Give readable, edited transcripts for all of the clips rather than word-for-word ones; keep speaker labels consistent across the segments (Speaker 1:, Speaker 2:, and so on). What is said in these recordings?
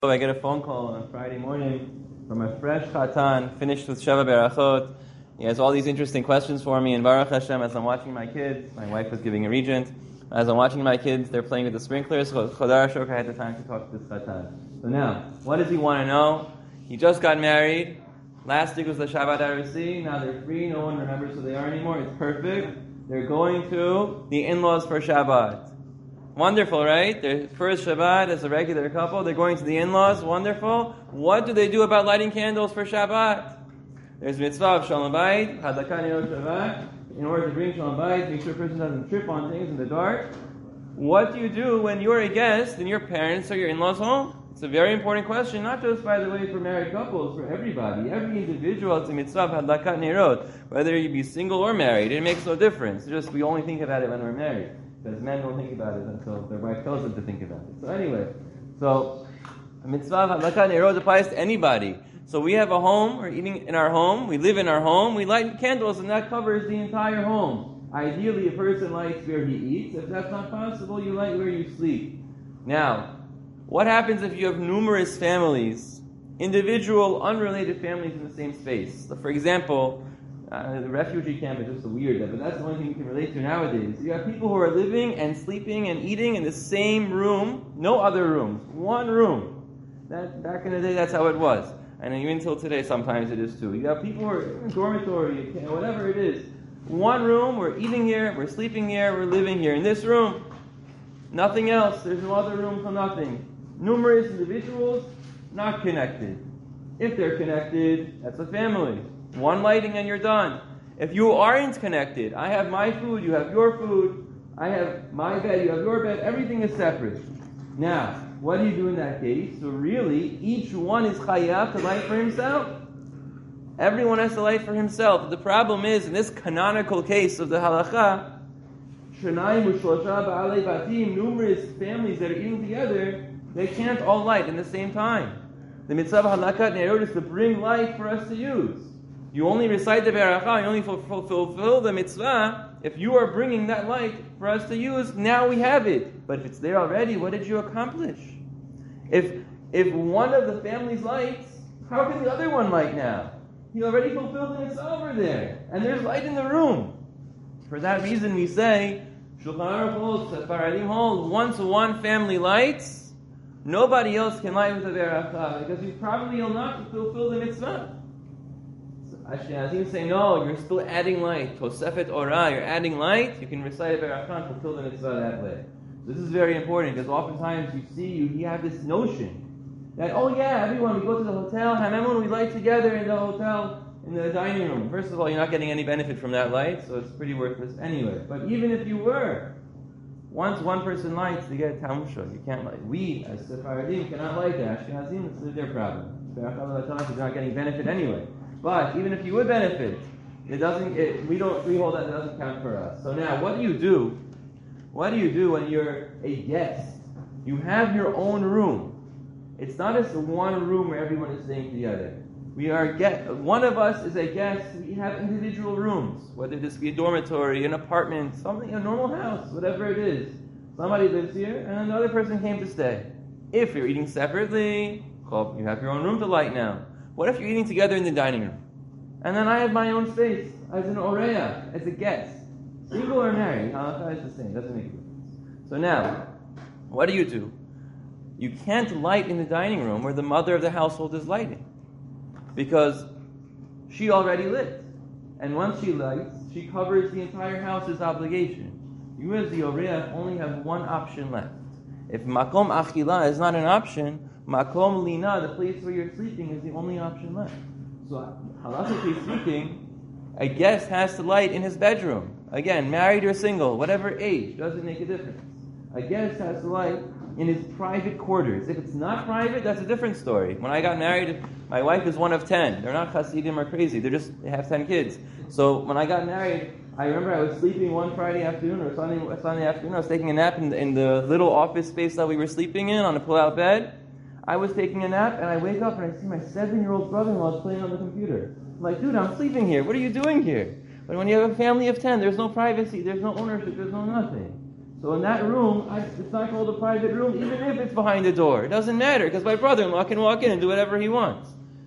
Speaker 1: So I get a phone call on Friday morning from a fresh Chatan, finished with Sheva Berachot. He has all these interesting questions for me, and Baruch Hashem, as I'm watching my kids, my wife was giving a regent, as I'm watching my kids, they're playing with the sprinklers, so Chodar Shok, I had the time to talk to this Chatan. So now, what does he want to know? He just got married, last week was the Shabbat Arasi, now they're free, no one remembers who they are anymore, it's perfect. They're going to the in-laws for Shabbat. Wonderful, right? Their first Shabbat as a regular couple. They're going to the in-laws. Wonderful. What do they do about lighting candles for Shabbat? There's mitzvah of Shalom Bayit, Hadlakat Nerot Shabbat. In order to bring Shalom Bayit, make sure a person doesn't trip on things in the dark. What do you do when you're a guest in your parents or your in-laws' home? It's a very important question, not just, by the way, for married couples, for everybody. Every individual, it's a mitzvah of Hadlakat Nerot. Whether you be single or married, it makes no difference. It's just we only think about it when we're married. Because men don't think about it until their wife tells them to think about it. So anyway, a mitzvah of Hadlakat Nerot applies to anybody. So we have a home, we're eating in our home, we live in our home, we light candles, and that covers the entire home. Ideally, a person lights where he eats. If that's not possible, you light where you sleep. Now, what happens if you have numerous families, individual, unrelated families in the same space? So for example, the refugee camp is just a weird, but that's the only thing you can relate to nowadays. You have people who are living and sleeping and eating in the same room, no other rooms, one room. That back in the day, that's how it was, and even until today, sometimes it is too. You have people who are in a dormitory, whatever it is, one room. We're eating here, we're sleeping here, we're living here in this room. Nothing else. There's no other room for nothing. Numerous individuals, not connected. If they're connected, that's a family. One lighting and you're done. If you aren't connected, I have my food, you have your food, I have my bed, you have your bed, everything is separate. Now, what do you do in that case? So really, each one is chayav to light for himself. Everyone has to light for himself. The problem is, in this canonical case of the halacha, numerous families that are eating together, they can't all light in the same time. The mitzvah of Hadlakat Nerot is to bring light for us to use. You only recite the Beracha, you only fulfill the mitzvah. If you are bringing that light for us to use, now we have it. But if it's there already, what did you accomplish? If one of the families lights, how can the other one light now? He already fulfilled the mitzvah over there. And there's light in the room. For that reason we say, Shulchan Aruch holds, Sephardim holds, once one family lights, nobody else can light with the Beracha, because you probably will not fulfill the mitzvah. Ashkenazim say, no, you're still adding light. Tosefet Orah, you're adding light. You can recite a Beracha and fulfill the mitzvah that way. This is very important because oftentimes you have this notion that, oh yeah, everyone, we go to the hotel, Hamemon, we light together in the hotel, in the dining room. First of all, you're not getting any benefit from that light, so it's pretty worthless anyway. But even if you were, once one person lights, they get tamusha. You can't light. We, as Sephardim, cannot light that. Ashkenazim, this is their problem. You're not getting benefit anyway. But even if you would benefit, we hold that it doesn't count for us. So now, what do you do? What do you do when you're a guest? You have your own room. It's not just one room where everyone is staying together. One of us is a guest. We have individual rooms, whether this be a dormitory, an apartment, something, a normal house, whatever it is. Somebody lives here, and another person came to stay. If you're eating separately, you have your own room to light now. What if you're eating together in the dining room? And then I have my own space as an oreya, as a guest. Single or married, halacha is the same, doesn't make a difference. So now, what do? You can't light in the dining room where the mother of the household is lighting. Because she already lit. And once she lights, she covers the entire house's obligation. You as the oreya only have one option left. If makom achila is not an option, makom lina, the place where you're sleeping, is the only option left. So, halachically speaking, a guest has to light in his bedroom. Again, married or single, whatever age, doesn't make a difference. A guest has to light in his private quarters. If it's not private, that's a different story. When I got married, my wife is one of 10. They're not Hasidim or crazy. They have 10 kids. So when I got married, I remember I was sleeping one Friday afternoon or Sunday afternoon. I was taking a nap in the little office space that we were sleeping in on a pull-out bed. I was taking a nap, and I wake up and I see my 7-year-old brother-in-law playing on the computer. I'm like, dude, I'm sleeping here. What are you doing here? But when you have a family of 10, there's no privacy, there's no ownership, there's no nothing. So in that room, it's not called a private room, even if it's behind the door. It doesn't matter, because my brother-in-law can walk in and do whatever he wants.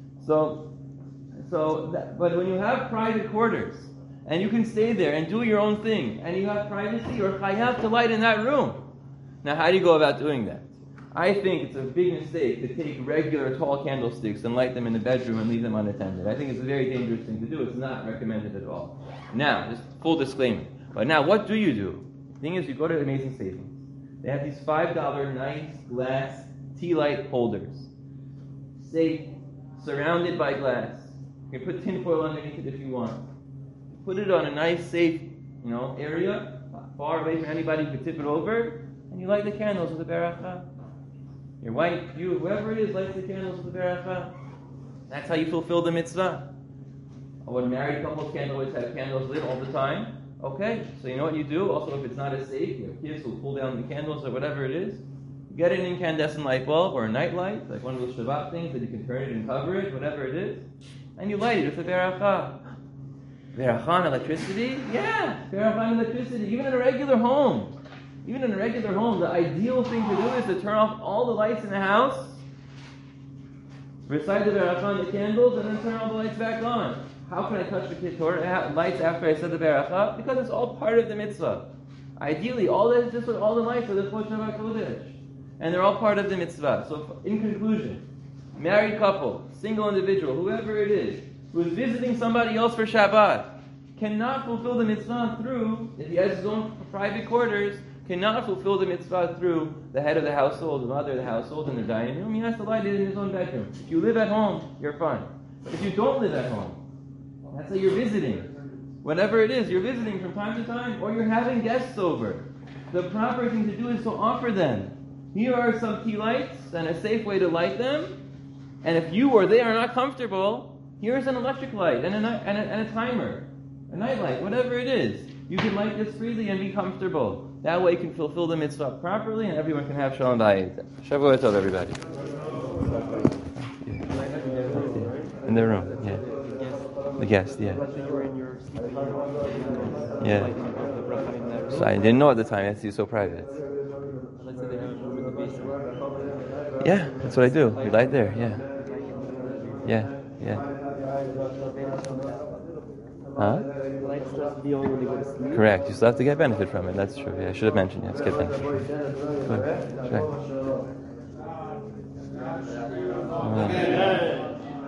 Speaker 1: But when you have private quarters, and you can stay there and do your own thing, and you have privacy, you're chayav to light in that room. Now, how do you go about doing that? I think it's a big mistake to take regular tall candlesticks and light them in the bedroom and leave them unattended. I think it's a very dangerous thing to do. It's not recommended at all. Now, just full disclaimer. But now, what do you do? The thing is, you go to Amazing Savings. They have these $5 nice glass tea light holders. Safe, surrounded by glass. You can put tinfoil underneath it if you want. Put it on a nice, safe, area, far away from anybody who could tip it over, and you light the candles with the beracha. Your wife, you, whoever it is, lights the candles with the beracha. That's how you fulfill the mitzvah. When married couples can't always have candles lit all the time. Okay, so you know what you do? Also, if it's not as safe, your kids will pull down the candles or whatever it is. You get an incandescent light bulb or a night light, like one of those Shabbat things that you can turn it and cover it, whatever it is, and you light it with the beracha. Beracha on electricity? Yeah, beracha on electricity. Even in a regular home. The ideal thing to do is to turn off all the lights in the house, recite the beracha on the candles, and then turn all the lights back on. How can I touch the Torah lights after I said the beracha? Because it's all part of the mitzvah. Ideally, all the lights are the Chod Shabbat Kodesh. And they're all part of the mitzvah. So in conclusion, married couple, single individual, whoever it is, who is visiting somebody else for Shabbat, cannot fulfill the mitzvah through, if he has his own private quarters, cannot fulfill the mitzvah through the head of the household, the mother of the household, in the dining room. He has to light it in his own bedroom. If you live at home, you're fine. But if you don't live at home, that's how you're visiting. Whatever it is, you're visiting from time to time, or you're having guests over. The proper thing to do is to offer them. Here are some tea lights and a safe way to light them. And if you or they are not comfortable, here's an electric light and a timer, a night light, whatever it is. You can light this freely and be comfortable. That way you can fulfill the mitzvah properly and everyone can have shalom bayit. Shavua tov, everybody. In the room, yeah. The guest, yeah. Yeah. So I didn't know at the time, it's so private. Yeah, that's what I do. We light there, yeah. Huh? Correct. You still have to get benefit from it. That's true. Yeah, I should have mentioned. Yes, get benefit from it. Good. Right.